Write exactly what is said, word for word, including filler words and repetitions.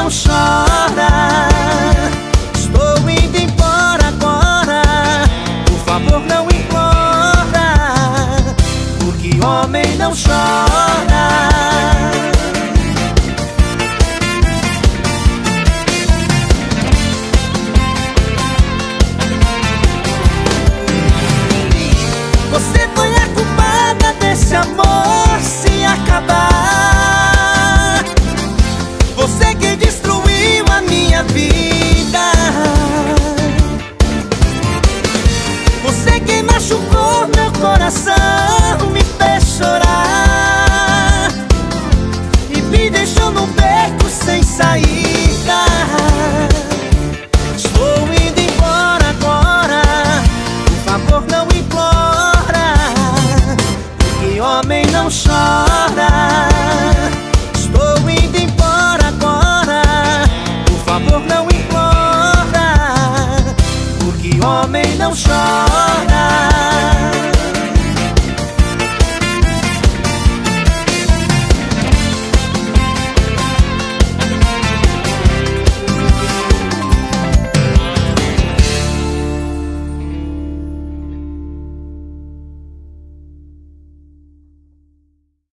não chora. Estou indo embora agora, por favor não implora, porque homem não chora. Você foi a culpada desse amor se acabar. Você que destruiu a minha vida. Você que machucou meu coração, me fez chorar e me deixou num beco sem saída. Estou indo embora agora, por favor não implora, porque homem não chora. Estou indo embora agora, por favor não implora, porque homem não chora.